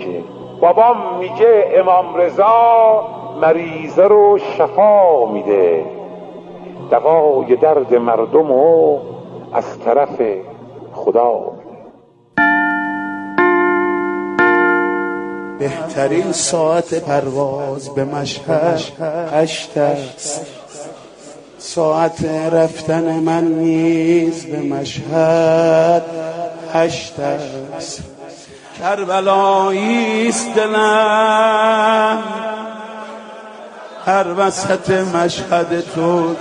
میشه. بابام میگه امام رضا مریضه رو شفا میده، دوای درد مردمو از طرف خدا. بهترین ساعت پرواز به مشهد 8 است، ساعت رفتن من نیز به مشهد 8 است. کربلاییست دلم هر وسط مشهد تو،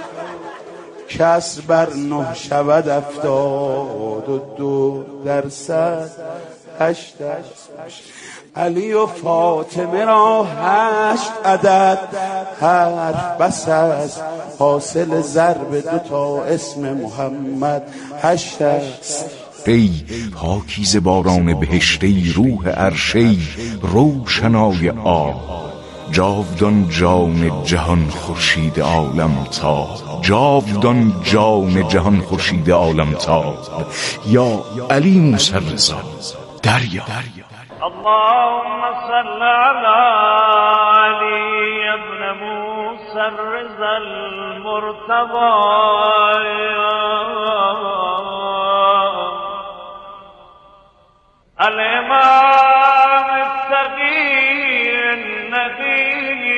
کسر بر 9 شود 72%. 8 است. علی و فاطمه را 8 عدد، حرف بس است حاصل ضرب 2 اسم محمد 8 است. ای پاکیزه باران بهشت، ای روح عرشی روشنای آب، جاودان جان جهان خورشید عالم تاب، جاودان جان جهان خورشید عالم تاب، یا علی موسی رضا دریا. اللهم صل على علي ابن موسى الرضا المرتضى الإمام التقي النبي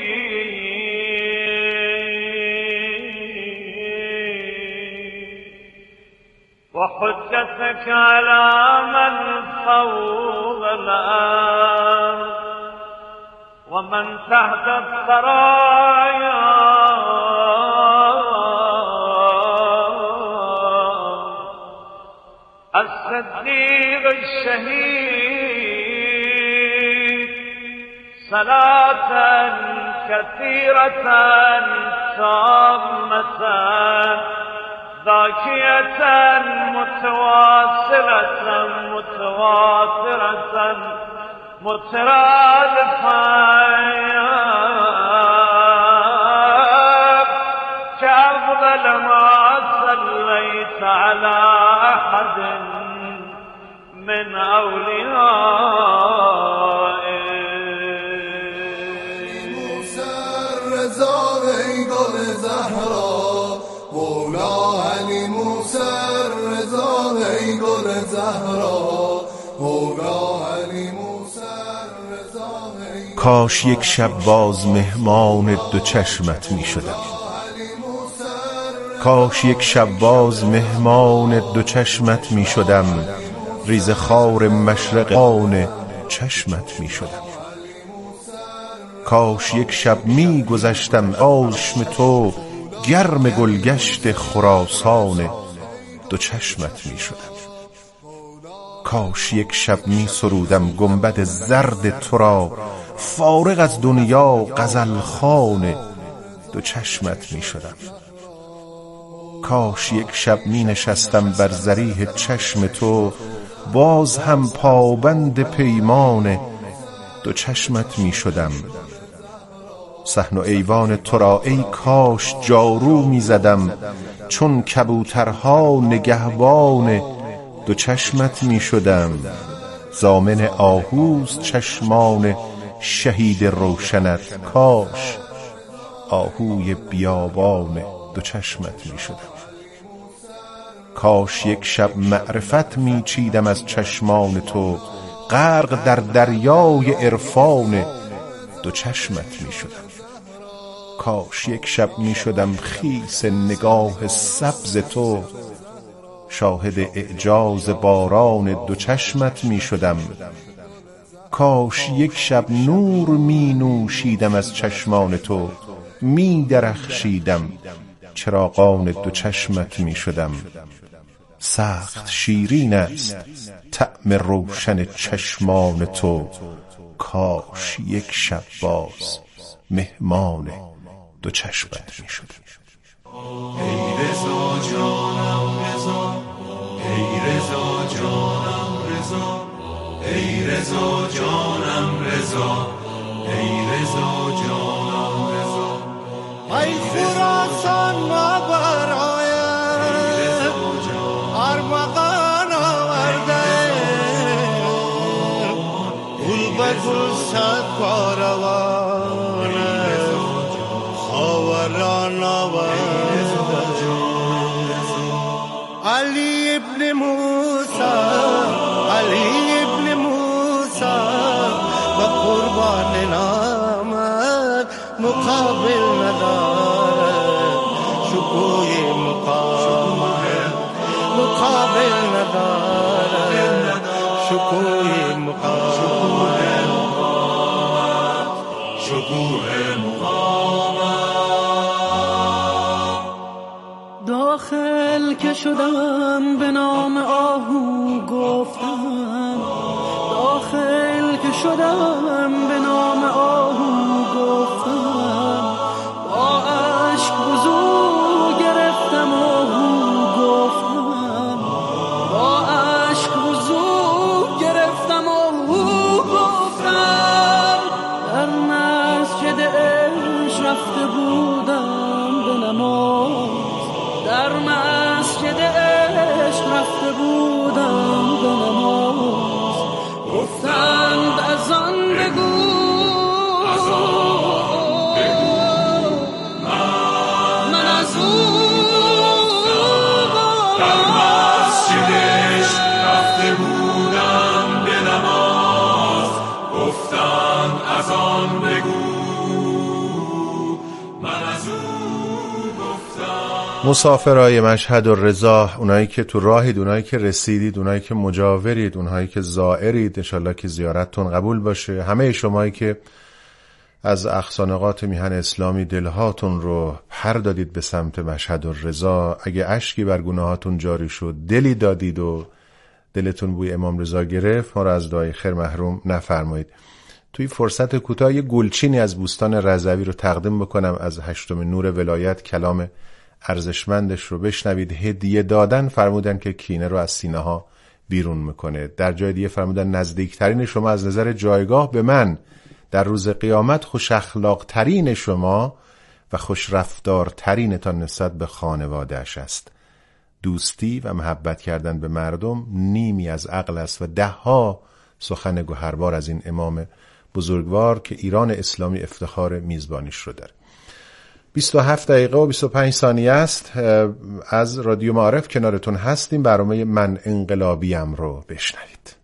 وحجتك على من فوق الأرض ومن تحت الثرايا الصديق الشهيد صلاة كثيرة تامة ذاكية متواصلة متواترة مترادفة كأفضل ما صليت على أحد من أوليائك. موسى الرضا ای گل زهرا، مولا علی موسی الرضا ای گل زهرا، مولا علی موسی الرضا. کاش یک شب باز مهمان 2 چشمت می شدم، کاش یک شب باز مهمان 2 چشمت می شدم، ریز خار مشرق آن چشمت می شدم. کاش یک شب می گذشتم آشم تو، گرم گلگشت خراسان 2 چشمت می شدم. کاش یک شب می سرودم گنبد زرد تو را، فارغ از دنیا غزل خوان 2 چشمت می شدم. کاش یک شب می نشستم بر ضریح چشم تو، باز هم پابند پیمان 2 چشمت می شدم. صحن و ایوان تو را ای کاش جارو می زدم، چون کبوترها نگهبان 2 چشمت می شدم. ضامن آهوست چشمان شهید روشنت، کاش آهوی بیابان 2 چشمت می شدم. کاش یک شب معرفت می چیدم از چشمان تو، غرق در دریای عرفان 2 چشمت می شدم. کاش یک شب می شدم خیس نگاه سبز تو، شاهد اعجاز باران 2 چشمت می شدم. کاش یک شب نور می نوشیدم از چشمان تو، می درخشیدم چراغان 2 چشمت می شدم. سخت شیرین است طعم روشن چشمان تو، کاش یک شب باز مهمان 2 چشمت می شدم. ای رضا جانم رضا، ای رضا جانم رضا، ای رضا جانم رضا، ای رضا جانم رضا. ای خراسان نابرای ارمغان آورده، گل به گل صد کاروانه خاوران آورده علی ابن موسی علی ابن موسی و قربان نامت مقابل ندارد شکوی مقابل ندارد شکوی مقابل شکوه داخل که شدم به نام آهو گفتم داخل که شدم به نام آهو گفتم با عشق بزرگ گرفتم آهو گفتم با عشق بزرگ گرفتم آهو گفتم در مسجد عشق رفته بودم به نماز در مسجد عشق رفته بودم به نماز گفتند از آن بگو من از او در مسجد عشق رفته بودم به نماز گفتند از آن بگو من از او مسافرای مشهد الرضا، اونایی که تو راهید، اونایی که رسیدید، اونایی که مجاورید، اونایی که زائرید، انشالله که زیارتتون قبول باشه. همه شمایی که از اقصانقاط میهن اسلامی دلهاتون رو پر دادید به سمت مشهد الرضا، اگه اشکی بر گناهاتون جاری شد، دلی دادید و دلتون بوی امام رضا گرفت، ما رو از دعای خیر محروم نفرمایید. توی فرصت کوتاه یه گلچینی از بوستان رضوی رو تقدیم بکنم از 8 نور ولایت، کلام ارزشمندش رو بشنوید. هدیه دادن فرمودن که کینه رو از سینه ها بیرون میکنه. در جای دیگه فرمودن نزدیکترین شما از نظر جایگاه به من در روز قیامت خوش اخلاق ترین شما و خوش رفتار ترینتان نسبت به خانواده‌اش است. دوستی و محبت کردن به مردم نیمی از عقل است و 10 سخن گوهربار از این امام بزرگوار که ایران اسلامی افتخار میزبانیش رو داره. 27 دقیقه و 25 ثانیه است از رادیو معارف کنارتون هستیم. برنامه من انقلابیم رو بشنوید.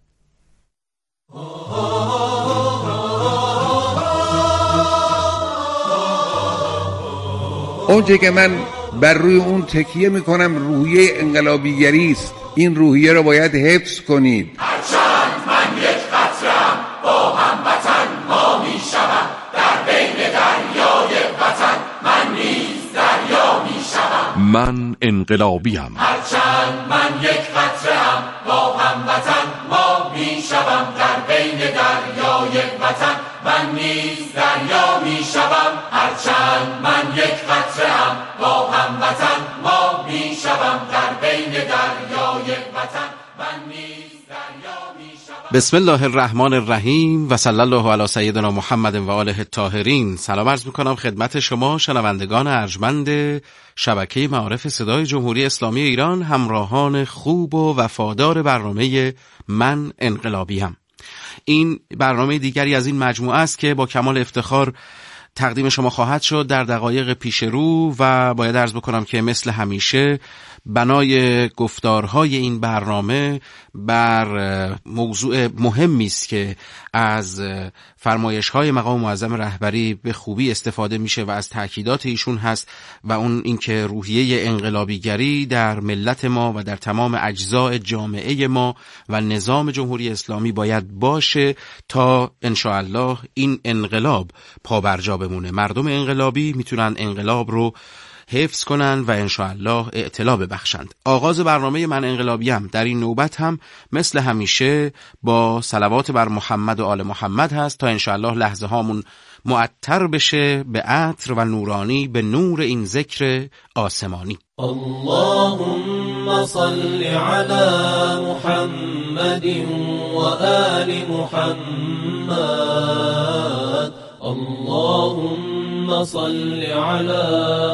اونچه که من بر روی اون تکیه میکنم روحیه انقلابیگری است. این روحیه رو باید حفظ کنید. هرچند من یک قطره‌ام با هموطن ما میشوم در بین دریای وطن من نیز دریا میشوم. من انقلابیم. هرچند من یک قطره‌ام با هموطن ما میشوم در بین دریای وطن من نیز دریا میشوم. هرچند من یک قطره‌ام با هموطن ما میشوم در بین دریای وطن من نیز دریا میشوم. بسم الله الرحمن الرحیم و صلی الله علی سیدنا محمد و آله الطاهرین. سلام عرض میکنم خدمت شما شنوندگان ارجمند شبکه معارف صدای جمهوری اسلامی ایران، همراهان خوب و وفادار برنامه من انقلابیم. این برنامه دیگری از این مجموعه است که با کمال افتخار تقدیم شما خواهد شد در دقایق پیش رو و باید عرض بکنم که مثل همیشه بنای گفتارهای این برنامه بر موضوع مهمی است که از فرمایش‌های مقام معظم رهبری به خوبی استفاده میشه و از تأکیدات ایشون هست و اون اینکه روحیه انقلابیگری در ملت ما و در تمام اجزاء جامعه ما و نظام جمهوری اسلامی باید باشه تا انشاءالله این انقلاب پابرجا بمونه. مردم انقلابی میتونن انقلاب رو حفظ کنن و انشاءالله اعتلا ببخشند. آغاز برنامه من انقلابیم در این نوبت هم مثل همیشه با صلوات بر محمد و آل محمد هست تا انشاءالله لحظه هامون معطر بشه به عطر و نورانی به نور این ذکر آسمانی. اللهم صل على محمد و آل محمد. اللهم صل على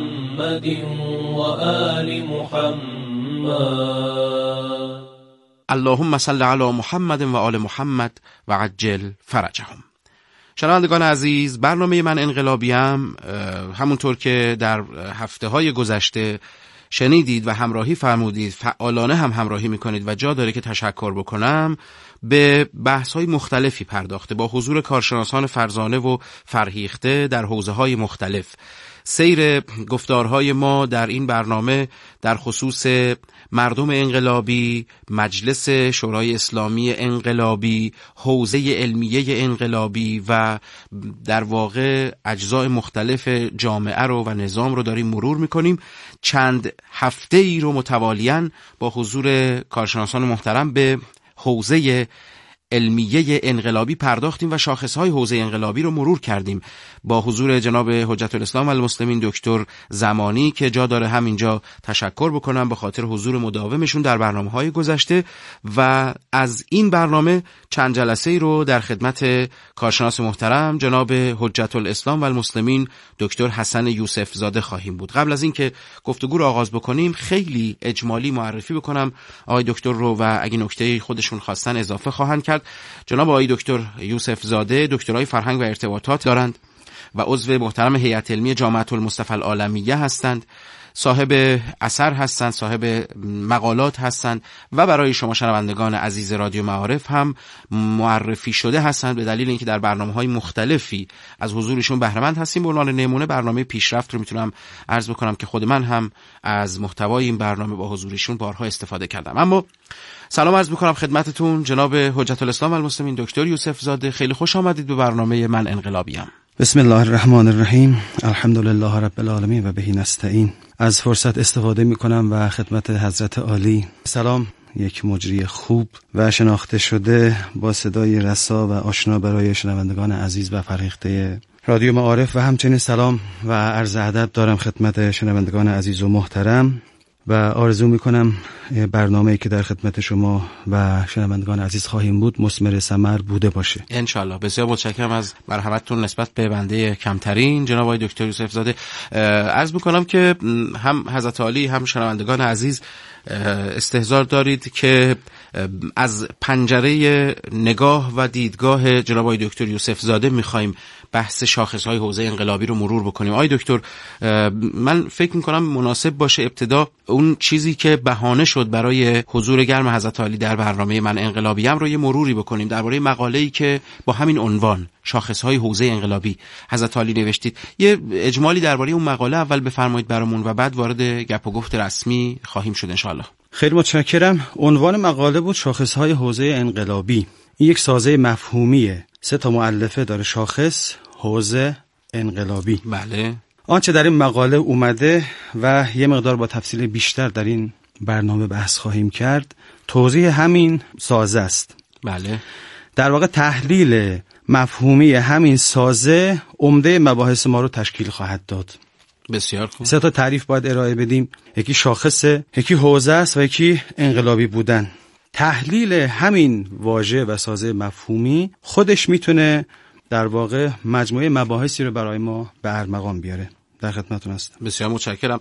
محمد و آل محمد. اللهم صل علی محمد و آل محمد و عجل فرجهم. شنوندگان عزیز، برنامه من انقلابیم همونطور که در هفته‌های گذشته شنیدید و همراهی فرمودید، فعالانه هم همراهی میکنید و جا داره که تشکر بکنم، به بحث‌های مختلفی پرداخته با حضور کارشناسان فرزانه و فرهیخته در حوزه‌های مختلف. سیر گفتارهای ما در این برنامه در خصوص مردم انقلابی، مجلس شورای اسلامی انقلابی، حوزه علمیه انقلابی و در واقع اجزای مختلف جامعه رو و نظام رو داریم مرور میکنیم. چند هفته ای رو متوالیاً با حضور کارشناسان محترم به حوزه علمیه انقلابی پرداختیم و شاخصهای حوزه انقلابی رو مرور کردیم با حضور جناب حجت الاسلام والمسلمین دکتر زمانی که جا داره همینجا تشکر بکنم به خاطر حضور مداومشون در برنامه‌های گذشته. و از این برنامه چند جلسه رو در خدمت کارشناس محترم جناب حجت الاسلام والمسلمین دکتر حسن یوسف زاده خواهیم بود. قبل از اینکه گفتگو رو آغاز بکنیم خیلی اجمالی معرفی بکنم آقای دکتر رو و اگه نکته خودشون خواستن اضافه خواهند کرد. جناب آقای دکتر یوسف زاده دکترای فرهنگ و ارتباطات دارند و عضو محترم هیئت علمی جامعه المصطفى العالمیه هستند، صاحب اثر هستند، صاحب مقالات هستند و برای شما شنوندگان عزیز رادیو معارف هم معرفی شده هستند به دلیل اینکه در برنامه‌های مختلفی از حضورشون بهره مند هستیم. به عنوان نمونه برنامه پیشرفت رو میتونم عرض بکنم که خود من هم از محتوای این برنامه با حضورشون بارها استفاده کردم. اما سلام عرض میکنم خدمتتون جناب حجت الاسلام والمسلمین دکتر یوسف زاده. خیلی خوش آمدید به برنامه من انقلابیم. بسم الله الرحمن الرحیم. الحمدلله رب العالمین و بهی نستعین. از فرصت استفاده میکنم و خدمت حضرت عالی سلام، یک مجری خوب و شناخته شده با صدای رسا و آشنا برای شنوندگان عزیز و فرهیخته رادیو معارف و همچنین سلام و عرض ادب دارم خدمت شنوندگان عزیز و محترم و آرزو میکنم برنامه‌ای که در خدمت شما و شنوندگان عزیز خواهیم بود مثمر ثمر بوده باشه ان شاء الله. بسیار متشکرم از مرحمتتون نسبت به بنده کمترین جناب آقای دکتر یوسف زاده. عرض میکنم که هم حضرت عالی هم شنوندگان عزیز استحضار دارید که از پنجره نگاه و دیدگاه جناب آقای دکتر یوسف زاده میخوایم بحث شاخصهای حوزه انقلابی رو مرور بکنیم. آقای دکتر، من فکر میکنم مناسب باشه ابتدا اون چیزی که بهانه شد برای حضور گرم حضرت عالی در برنامه من انقلابیم رو یه مروری بکنیم درباره مقاله‌ای که با همین عنوان شاخصهای حوزه انقلابی حضرت عالی نوشتید. یه اجمالی درباره اون مقاله اول بفرمایید برامون و بعد وارد گپ و گفت رسمی خواهیم شد ان شاء الله. خیلی متشکرم. عنوان مقاله بود شاخصهای حوزه انقلابی. این یک سازه مفهومیه، 3 تا مؤلفه داره: شاخص، حوزه، انقلابی. بله. آنچه در این مقاله اومده و یه مقدار با تفصیل بیشتر در این برنامه بحث خواهیم کرد توضیح همین سازه است. بله. در واقع تحلیل مفهومی همین سازه عمده مباحث ما رو تشکیل خواهد داد. بسیار خوب. 3 تا تعریف باید ارائه بدیم: یکی شاخصه، یکی حوزه است و یکی انقلابی بودن. تحلیل همین واژه و سازه مفهومی خودش میتونه در واقع مجموعه مباحثی رو برای ما به ارمغان بیاره. در خدمتتون هستم. بسیار متشکرم.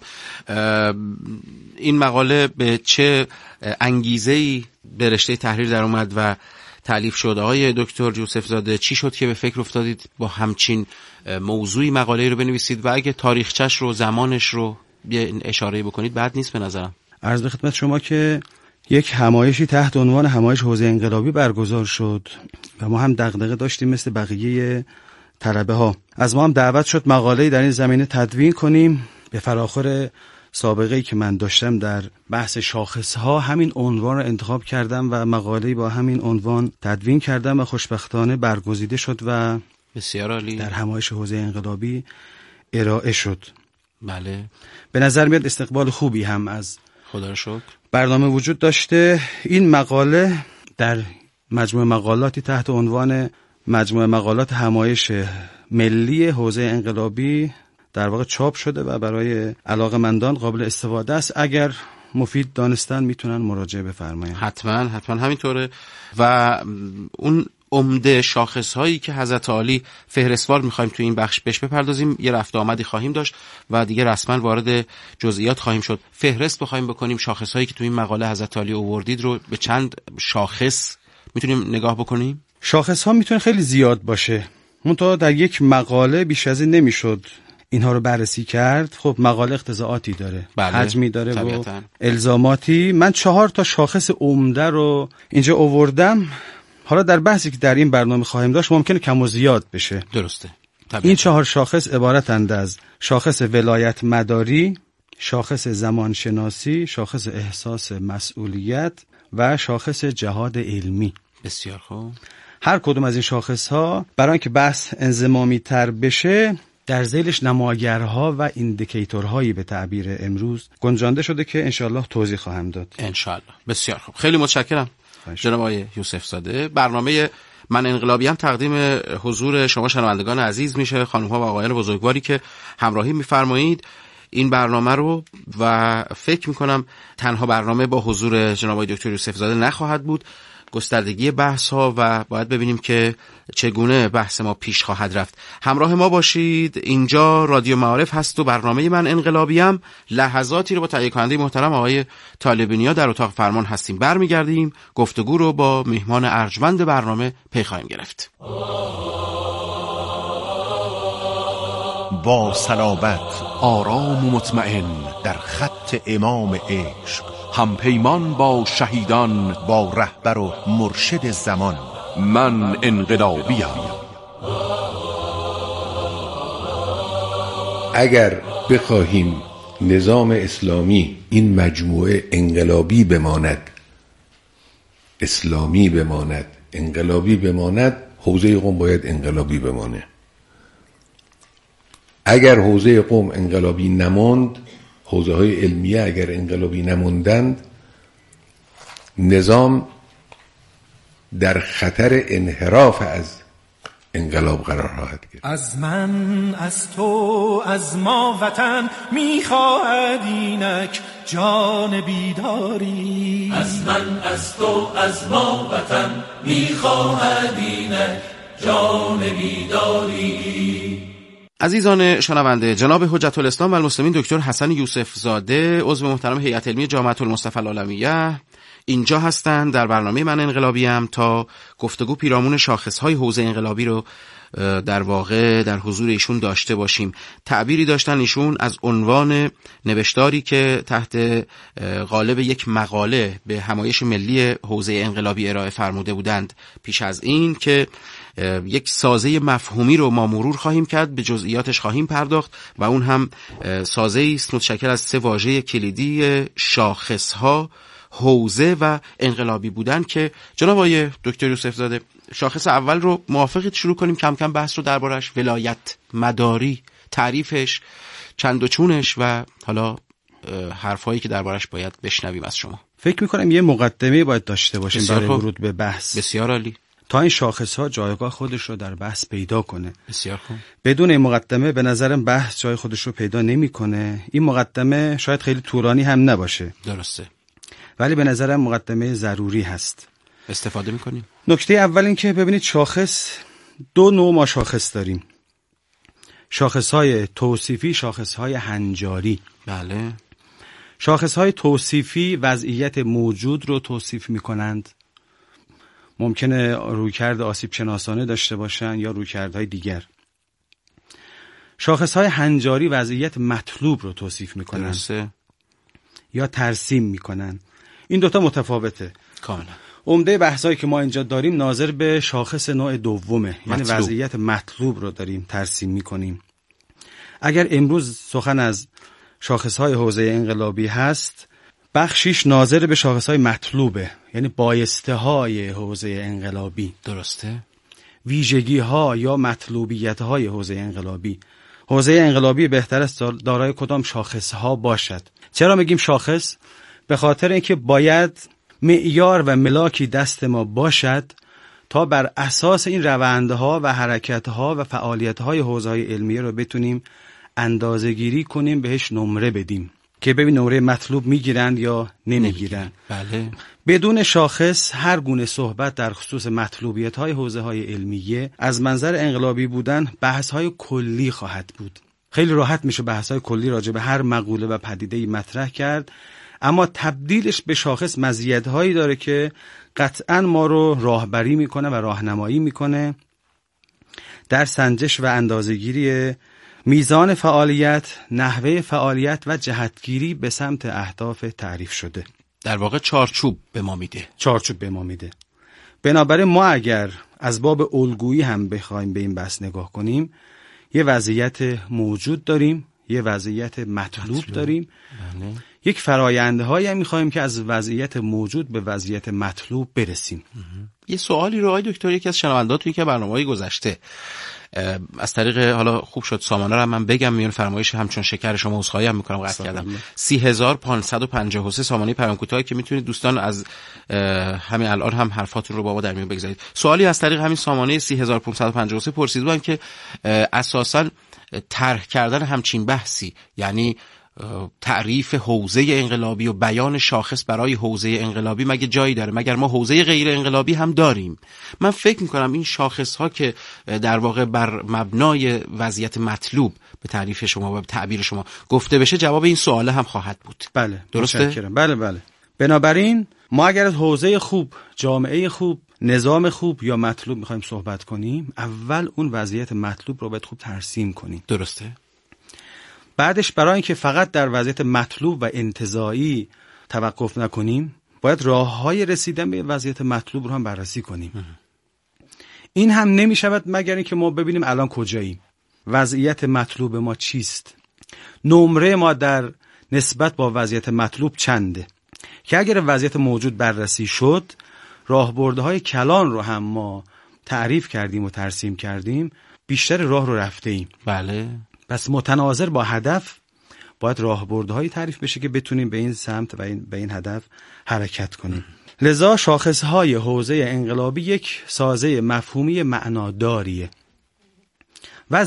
این مقاله به چه انگیزه‌ای به رشته تحریر در اومد و تالیف شد؟ آقای دکتر یوسف زاده، چی شد که به فکر افتادید با همچین موضوعی مقاله رو بنویسید و اگه تاریخچش رو، زمانش رو یه اشاره بکنید بعد نیست به نظرم. عرض به خدمت شما که یک همایشی تحت عنوان همایش حوزه انقلابی برگزار شد و ما هم دغدغه داشتیم مثل بقیه طلبه ها. از ما هم دعوت شد مقاله‌ای در این زمینه تدوین کنیم. به فراخور سابقه‌ای که من داشتم در بحث شاخص‌ها همین عنوان رو انتخاب کردم و مقاله‌ای با همین عنوان تدوین کردم و خوشبختانه برگزیده شد و بسیار عالی در همایش حوزه انقلابی ارائه شد. بله. به نظر میاد استقبال خوبی هم از خدا رو شکر برنامه وجود داشته. این مقاله در مجموعه مقالاتی تحت عنوان مجموعه مقالات همایش ملی حوزه انقلابی در واقع چاپ شده و برای علاقه‌مندان قابل استفاده است. اگر مفید دانستن میتونن مراجعه بفرمایند. حتما همینطوره. و اون عمده شاخص هایی که حضرت عالی فهرستوار میخوایم تو این بخش بهش بپردازیم. یه رفت آمدی خواهیم داشت و دیگه رسما وارد جزئیات خواهیم شد. فهرست بخوایم بکنیم شاخص هایی که تو این مقاله حضرت عالی آوردید رو به چند شاخص میتونیم نگاه بکنیم. شاخص ها میتونه خیلی زیاد باشه، منتها در یک مقاله بیش از این نمیشد اینها رو بررسی کرد. خب مقاله اقتضاعاتی داره، حجمی داره طبیعتاً. و الزاماتی. من 4 تا شاخص عمده رو اینجا آوردم. حالا در بحثی که در این برنامه خواهیم داشت ممکنه کم و زیاد بشه. درسته. طبیعتاً. این 4 شاخص عبارتند از شاخص ولایت مداری، شاخص زمانشناسی، شاخص احساس مسئولیت و شاخص جهاد علمی. بسیار خوب. هر کدوم از این شاخص ها برای اینکه بحث انضمامی تر بشه در ذیلش نماگرها و ایندیکیتورهایی به تعبیر امروز گنجانده شده که انشاءالله توضیح خواهم داد. انشاءالله. بسیار خوب. خیلی متشکرم جناب آقای یوسف زاده. برنامه من انقلابی هم تقدیم حضور شما شنوندگان عزیز میشه، خانم ها و آقایان بزرگواری که همراهی میفرمایید این برنامه رو، و فکر میکنم تنها برنامه با حضور جناب آقای دکتر یوسف زاده نخواهد بود. گستردگی بحث ها و باید ببینیم که چگونه بحث ما پیش خواهد رفت. همراه ما باشید. اینجا رادیو معارف هست و برنامه من انقلابیم. لحظاتی رو با تهیه کننده محترم آقای طالب‌نیا در اتاق فرمان هستیم. برمیگردیم گفتگو رو با میهمان ارجمند برنامه پی خواهیم گرفت. با صلابت، آرام و مطمئن در خط امام عشق، همپیمان با شهیدان، با رهبر و مرشد زمان. من انقلابیم. اگر بخواهیم نظام اسلامی این مجموعه انقلابی بماند، اسلامی بماند، انقلابی بماند، حوزه قم باید انقلابی بمانه. اگر حوزه قم انقلابی نماند، حوزه های علمیه اگر انقلابی نموندند، نظام در خطر انحراف از انقلاب قرار خواهد گرفت. از من، از تو، از ما وطن میخواهد اینک جان بیداری. از من، از تو، از ما وطن میخواهد اینک جان بیداری. عزیزان شنونده، جناب حجت الاسلام و المسلمین دکتر حسن یوسف زاده، عضو محترم هیئت علمی جامعه المصطفى العالمیه، اینجا هستند در برنامه من انقلابیم تا گفتگو پیرامون شاخصهای حوزه انقلابی رو در واقع در حضور ایشون داشته باشیم. تعبیری داشتن ایشون از عنوان نوشتاری که تحت قالب یک مقاله به همایش ملی حوزه انقلابی ارائه فرموده بودند پیش از این، که یک سازه مفهومی رو ما مرور خواهیم کرد، به جزئیاتش خواهیم پرداخت و اون هم سازه است متشکل از 3 واژه کلیدی: شاخصها، حوزه و انقلابی بودن. که جناب آقای دکتر یوسف زاده، شاخص اول رو موافقید شروع کنیم کم کم بحث رو دربارش؟ ولایت مداری، تعریفش، چند و چونش و حالا حرفایی که دربارش باید بشنویم از شما. فکر میکنم یه مقدمه باید داشته باشیم برای ورود به بحث. بسیار عالی. تا این شاخص ها جایگاه خودش رو در بحث پیدا کنه. بسیار خوب. بدون این مقدمه به نظرم بحث جای خودش رو پیدا نمیکنه. این مقدمه شاید خیلی طولانی هم نباشه. درسته. ولی به نظرم مقدمه ضروری هست. استفاده میکنیم. نکته اول این که ببینید شاخص 2 نوع ما شاخص داریم: شاخص‌های توصیفی، شاخص‌های هنجاری. بله. شاخص‌های توصیفی وضعیت موجود رو توصیف میکنند. ممکنه رویکرد آسیب شناسانه داشته باشن یا رویکردهای دیگر. شاخص‌های هنجاری وضعیت مطلوب رو توصیف میکنن. درسته. یا ترسیم میکنن. این دوتا متفاوته. کاملا. عمده بحثایی که ما اینجا داریم ناظر به شاخص نوع دومه، یعنی وضعیت مطلوب رو داریم ترسیم میکنیم. اگر امروز سخن از شاخص‌های حوزه انقلابی هست، بخشیش ناظر به شاخص‌های مطلوبه، یعنی بایسته‌های حوزه انقلابی. درسته. ویژگی‌ها یا مطلوبیت‌های حوزه انقلابی. حوزه انقلابی بهتر است دارای کدام شاخص‌ها باشد. چرا میگیم شاخص؟ به خاطر اینکه باید معیار و ملاکی دست ما باشد تا بر اساس این روندها و حرکت‌ها و فعالیت‌های حوزه‌های علمیه رو بتونیم اندازه‌گیری کنیم، بهش نمره بدیم. که ببین نمره مطلوب میگیرن یا نمیگیرن. بله. بدون شاخص هر گونه صحبت در خصوص مطلوبیت‌های حوزه‌های علمیه از منظر انقلابی بودن بحث‌های کلی خواهد بود. خیلی راحت میشه بحث‌های کلی راجع به هر مقوله و پدیده‌ای مطرح کرد، اما تبدیلش به شاخص مزیت‌هایی داره که قطعاً ما رو راهبری میکنه و راهنمایی میکنه در سنجش و اندازه‌گیری میزان فعالیت، نحوه فعالیت و جهتگیری به سمت اهداف تعریف شده. در واقع چارچوب به ما میده. بنابراین ما اگر از باب الگویی هم بخوایم به این بحث نگاه کنیم، یه وضعیت موجود داریم، یه وضعیت مطلوب داریم. بله. یک فرایندهایی هم می‌خوایم که از وضعیت موجود به وضعیت مطلوب برسیم. یه سوالی رو آقای دکتر یکی از شنونده‌ها توی که برنامه‌های گذشته از طریق حالا خوب شد سامانه رو من بگم میون فرمایش همچون شکر شما عذرخواهی هم میکنم قطع کردم 30553 سامانه پیام کوتاهی که میتونید دوستان از همین الان هم حرفاتون رو با ما در میون بگذارید. سوالی از طریق همین سامانه 30553 پرسیده بودن که اساساً طرح کردن همچین بحثی، یعنی تعریف حوزه انقلابی و بیان شاخص برای حوزه انقلابی مگه جایی داره؟ مگر ما حوزه غیر انقلابی هم داریم؟ من فکر میکنم این شاخص ها که در واقع بر مبنای وضعیت مطلوب به تعریف شما و به تعبیر شما گفته بشه جواب این سواله هم خواهد بود. بله درسته؟ بله. بنابراین ما اگر از حوزه خوب، جامعه خوب، نظام خوب یا مطلوب میخوایم صحبت کنیم، اول اون وضعیت مطلوب رو باید خوب ترسیم کنیم. درسته؟ بعدش برای اینکه فقط در وضعیت مطلوب و انتزاعی توقف نکنیم، باید راه‌های رسیدن به وضعیت مطلوب رو هم بررسی کنیم. این هم نمی‌شود مگر اینکه ما ببینیم الان کجاییم، وضعیت مطلوب ما چیست، نمره ما در نسبت با وضعیت مطلوب چنده، که اگر وضعیت موجود بررسی شد، راهبردهای کلان رو هم ما تعریف کردیم و ترسیم کردیم، بیشتر راه رو رفته ایم. بله. پس متناظر با هدف باید راهبردهایی تعریف بشه که بتونیم به این سمت و به این هدف حرکت کنیم. لذا شاخصهای حوزه انقلابی یک سازه مفهومی معناداریه و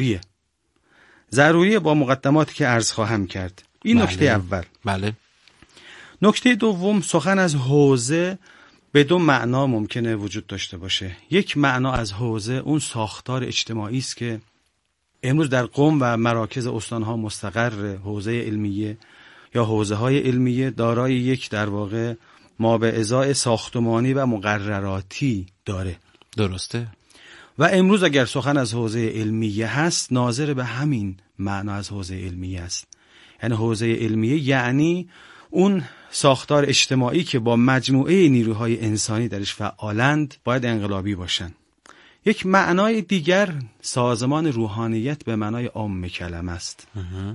ضروریه با مقدماتی که عرض خواهم کرد. این نکته اول. بله. نکته دوم، سخن از حوزه به دو معنا ممکنه وجود داشته باشه. یک معنا از حوزه اون ساختار اجتماعی است که امروز در قم و مراکز استانها مستقر حوزه علمیه یا حوزه های علمیه دارای یک در واقع ما به ازای ساختمانی و مقرراتی داره. درسته. و امروز اگر سخن از حوزه علمیه هست، ناظر به همین معنا از حوزه علمیه است. یعنی حوزه علمیه یعنی اون ساختار اجتماعی که با مجموعه نیروهای انسانی درش فعالند باید انقلابی باشن. یک معنای دیگر سازمان روحانیت به معنای عام کلمه است.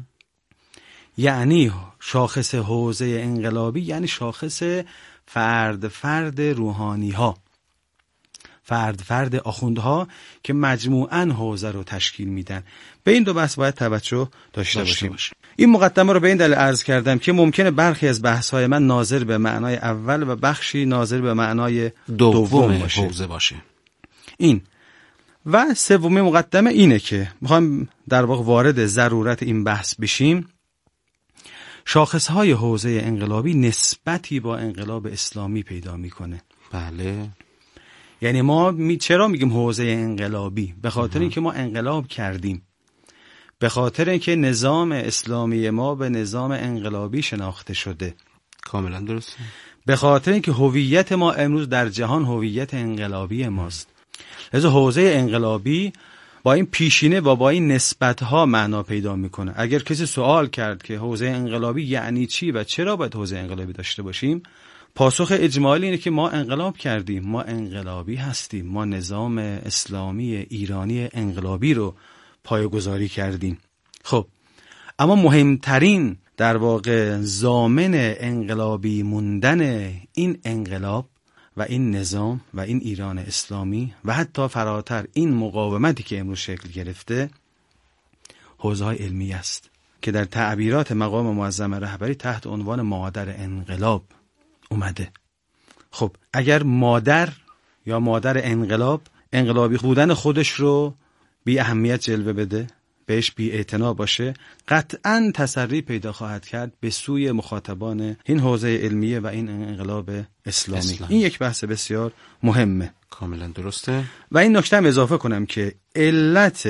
یعنی شاخص حوزه انقلابی یعنی شاخص فرد روحانی ها، فرد آخوندها که مجموعاً حوزه رو تشکیل میدن. به این دو بحث باید توجه داشته باشیم. این مقدمه رو به این دلیل عرض کردم که ممکنه برخی از بحث‌های من ناظر به معنای اول و بخشی ناظر به معنای دوم باشه. این و سومین مقدمه اینه که میخوام در واقع وارد ضرورت این بحث بشیم. شاخصهای حوزه انقلابی نسبتی با انقلاب اسلامی پیدا میکنه. بله. یعنی ما چرا میگیم حوزه انقلابی؟ به خاطر اینکه ما انقلاب کردیم، به خاطر اینکه نظام اسلامی ما به نظام انقلابی شناخته شده. کاملا درسته. به خاطر اینکه هویت ما امروز در جهان هویت انقلابی ماست. لذا حوزه انقلابی با این پیشینه و با این نسبت‌ها معنا پیدا میکنه. اگر کسی سوال کرد که حوزه انقلابی یعنی چی و چرا باید حوزه انقلابی داشته باشیم، پاسخ اجمالی اینه که ما انقلاب کردیم، ما انقلابی هستیم، ما نظام اسلامی ایرانی انقلابی رو پایه‌گذاری کردیم. خب اما مهمترین در واقع ضامن انقلابی موندن این انقلاب و این نظام و این ایران اسلامی و حتی فراتر این مقاومتی که امروز شکل گرفته، حوزه‌های علمی است که در تعبیرات مقام معظم رهبری تحت عنوان مادر انقلاب اومده. خب اگر مادر یا مادر انقلاب انقلابی بودن خودش رو بی اهمیت جلوه بده، بهش بی‌اعتنا باشه، قطعاً تسری پیدا خواهد کرد به سوی مخاطبان این حوزه علمیه و این انقلاب اسلامی. این یک بحث بسیار مهمه. کاملا درسته. و این نکته هم اضافه کنم که علت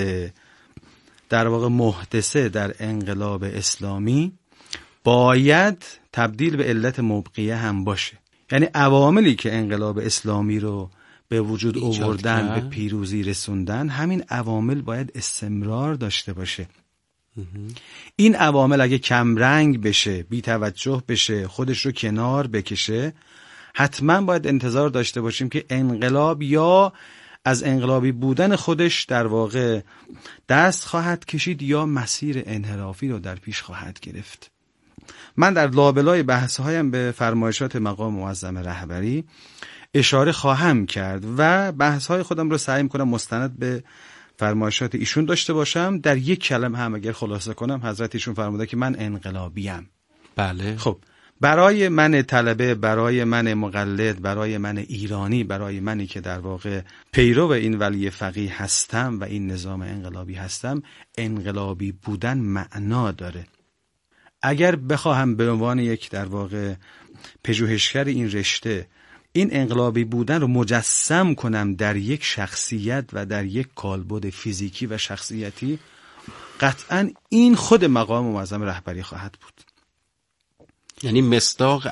در واقع محدثه در انقلاب اسلامی باید تبدیل به علت مبقیه هم باشه. یعنی عواملی که انقلاب اسلامی رو به وجود آوردن، به پیروزی رسوندن، همین عوامل باید استمرار داشته باشه. این عوامل اگه کمرنگ بشه، بی توجه بشه، خودش رو کنار بکشه، حتما باید انتظار داشته باشیم که انقلاب یا از انقلابی بودن خودش در واقع دست خواهد کشید یا مسیر انحرافی رو در پیش خواهد گرفت. من در لابلای بحث‌هایم به فرمایشات مقام معظم رهبری اشاره خواهم کرد و بحث‌های خودم رو سعی می‌کنم مستند به فرمایشات ایشون داشته باشم. در یک کلمه هم اگر خلاصه کنم، حضرت ایشون فرموده که من انقلابیم. بله. خب برای من طلبه، برای من مقلد، برای من ایرانی، برای منی که در واقع پیرو این ولی فقیه هستم و این نظام انقلابی هستم، انقلابی بودن معنا داره. اگر بخواهم به عنوان یک در واقع پژوهشگر این رشته این انقلابی بودن رو مجسم کنم در یک شخصیت و در یک کالبد فیزیکی و شخصیتی، قطعاً این خود مقام معظم رهبری خواهد بود. یعنی مصداق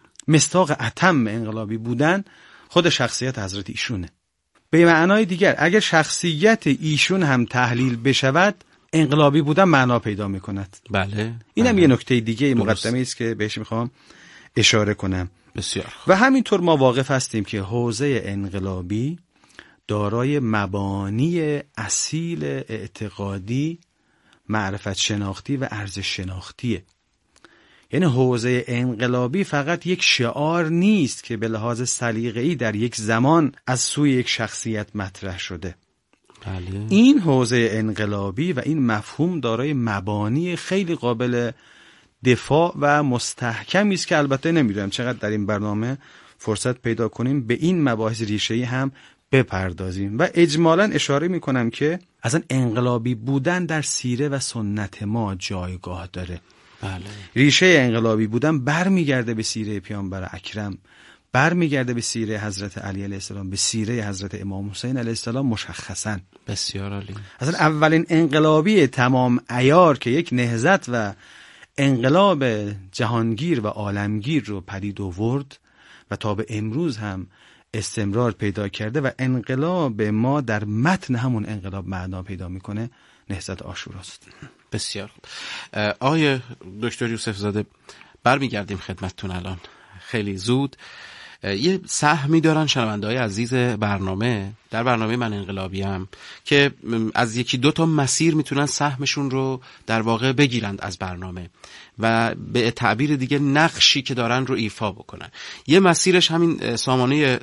اتم انقلابی بودن خود شخصیت حضرت ایشونه. به معنای دیگر اگر شخصیت ایشون هم تحلیل بشود، انقلابی بودن معنا پیدا میکند. بله. اینم یه نکته دیگه مقدمه است که بهش میخوام اشاره کنم. بسیار. و همینطور ما واقف هستیم که حوزه انقلابی دارای مبانی اصیل اعتقادی، معرفت شناختی و ارزش شناختیه. یعنی حوزه انقلابی فقط یک شعار نیست که به لحاظ سلیقه‌ای در یک زمان از سوی یک شخصیت مطرح شده. بله. این حوزه انقلابی و این مفهوم دارای مبانی خیلی قابل دفاع و مستحکمی است که البته نمیدونم چقدر در این برنامه فرصت پیدا کنیم به این مباحث ریشه‌ای هم بپردازیم. و اجمالاً اشاره میکنم که اصلا انقلابی بودن در سیره و سنت ما جایگاه داره. بله. ریشه انقلابی بودن برمیگرده به سیره پیامبر اکرم، برمیگرده به سیره حضرت علی علیه السلام، به سیره حضرت امام حسین علیه السلام مشخصاً. بسیار عالی. اصلا اولین انقلابی تمام عیار که یک نهضت و انقلاب جهانگیر و عالمگیر رو پدید آورد و تا به امروز هم استمرار پیدا کرده و انقلاب ما در متن همون انقلاب معنا پیدا میکنه، نهضت عاشوراست. بسیار. آقای دکتر یوسف زاده، برمیگردیم خدمتتون الان خیلی زود. یه سهمی دارن شنونده‌های عزیز برنامه در برنامه من انقلابیم که از یکی دو تا مسیر میتونن سهمشون رو در واقع بگیرند از برنامه و به تعبیر دیگه نقشی که دارن رو ایفا بکنن. یه مسیرش همین سامانه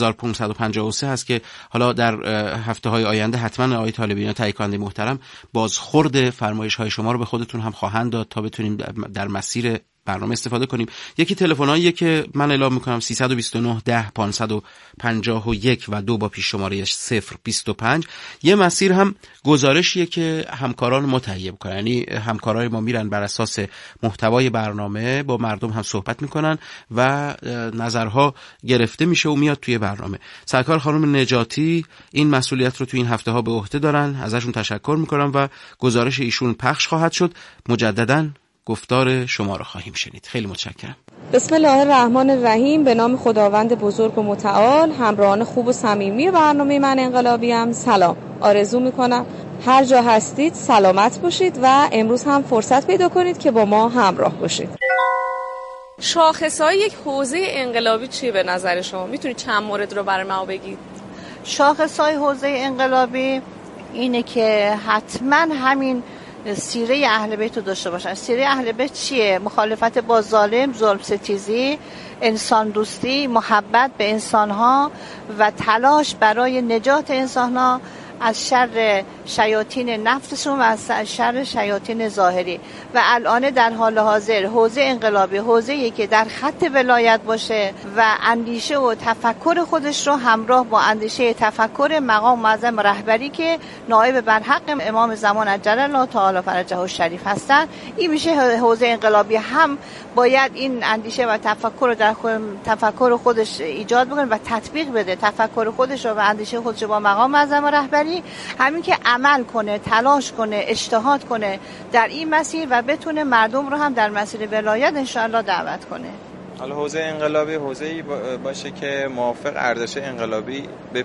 30553 هست که حالا در هفته‌های آینده حتما آقای طالبیان تهیه کننده محترم بازخورد فرمایش‌های شما رو به خودتون هم خواهند داد تا بتونیم در مسیر برنامه استفاده کنیم. یکی تلفن‌هایی که من اعلام می‌کنم 329 10 551 و 2 با پیش شماره 025. یه مسیر هم گزارشیه که همکاران ما تهیه می‌کنن، یعنی همکارای ما میرن بر اساس محتوای برنامه با مردم هم صحبت می‌کنن و نظرها گرفته میشه و میاد توی برنامه. سرکار خانم نجاتی این مسئولیت رو توی این هفته‌ها به عهده دارن، ازشون تشکر می‌کنم و گزارش ایشون پخش خواهد شد. مجدداً گفتار شما رو خواهیم شنید. خیلی متشکرم. بسم الله الرحمن الرحیم. به نام خداوند بزرگ و متعال. همراهان خوب و صمیمی برنامه من انقلابیم، سلام. آرزو میکنم هر جا هستید سلامت باشید و امروز هم فرصت پیدا کنید که با ما همراه باشید. شاخصهای یک حوزه انقلابی چیه به نظر شما؟ میتونید چند مورد رو برای ما بگید؟ شاخصهای حوزه انقلابی اینه که حتما همین سیره اهل بیت رو داشته باشن. سیره اهل بیت چیه؟ مخالفت با ظالم ستیزی، انسان دوستی، محبت به انسانها و تلاش برای نجات انسانها از شر شیاطین نفسشون و از شر شیاطین ظاهری. و الان در حال حاضر حوزه انقلابی حوزه‌ای که در خط ولایت باشه و اندیشه و تفکر خودش رو همراه با اندیشه تفکر مقام معظم رهبری که نائب برحق امام زمان عجل الله تعالی فرجه الشریف هستن، این میشه حوزه انقلابی. هم باید این اندیشه و تفکر رو در تفکر خودش ایجاد بکنه و تطبیق بده، تفکر خودش رو و اندیشه خودش رو با مقام معظم رهبری، همین که عمل کنه، تلاش کنه، اجتهاد کنه در این مسیر و بتونه مردم رو هم در مسیر ولایت انشاءالله دعوت کنه. حالا حوزه انقلابی حوزه‌ای باشه که موافق ارزش انقلابی به